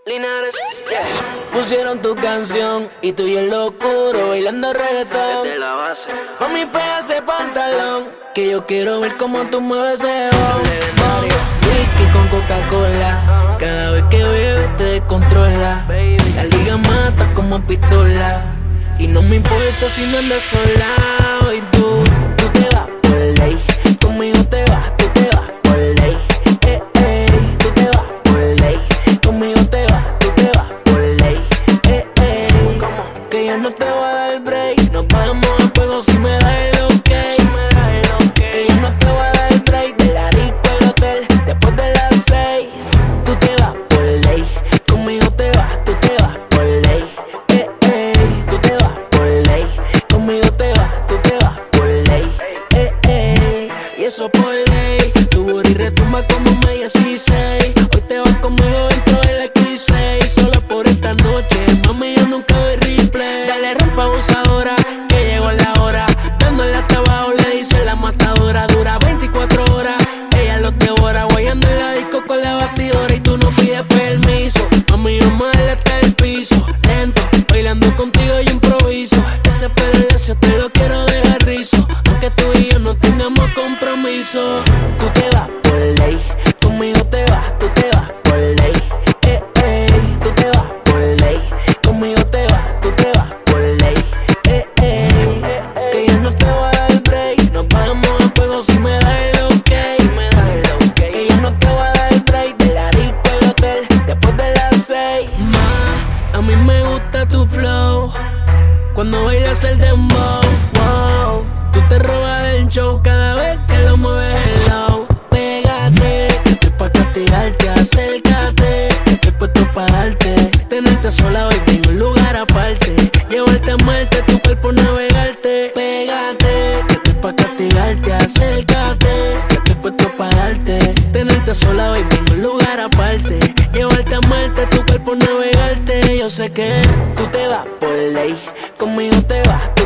Linares, yeah. Pusieron tu canción y tú y el locuro bailando reggaetón. Desde la base. Mami, pega ese pantalón, que yo quiero ver cómo tú mueves ese bon. Legendario. Whisky con Coca-Cola, cada vez que bebes te descontrola. La liga mata como pistola, y no me importa si no andas sola. Y tú te vas por ley, conmigo te vas, tú te vas por ley. Tú te vas por ley, conmigo te vas, tú te vas por ley. Que yo no te voy a dar break, nos vamos a fuego si me das el ok. Que yo no te voy a dar break, de la disco al hotel después de las 6. Tú te vas por ley, conmigo te vas, tú te vas por ley. Tú te vas por ley, conmigo te vas, tú te vas por ley. Y eso por ley, tu booty retumba como media 16. Hoy te vas conmigo dentro del X6, solo por esta noche, mami, yo nunca doy replay. Dale rompa abusadora, que llegó la hora, dándole hasta abajo le dice la matadora. Dura 24 horas, ella los devora, guayando en la disco con la batidora y tú no pides permiso. Mami, yo me hasta el piso, lento, bailando contigo yo improviso. Ese pelo lacio te lo quiero dejar rizo, aunque tú y yo no tengamos compromiso. Tú te vas por ley, conmigo te vas, tú te vas por ley. Tú te vas por ley, conmigo te vas, tú te vas por ley. Que yo no te voy a dar break, nos vamos a fuego si me das el ok. Que yo no te voy a dar break, de la disco al hotel después de las 6. A mí me gusta tu flow, cuando bailas el dembow, wow. Tú te robas del show cada vez que lo mueves hello. Pégate, estoy pa' castigarte, acércate. Estoy puesto pa' darte, tenerte sola hoy en un lugar aparte. Llevarte a Marte, tu cuerpo navegarte. Pégate, estoy pa' castigarte, acércate. Estoy puesto pa' darte, tenerte sola hoy en un lugar aparte. Llevarte a Marte, tu cuerpo navegarte. Yo sé que tú te vas por ley, conmigo te vas.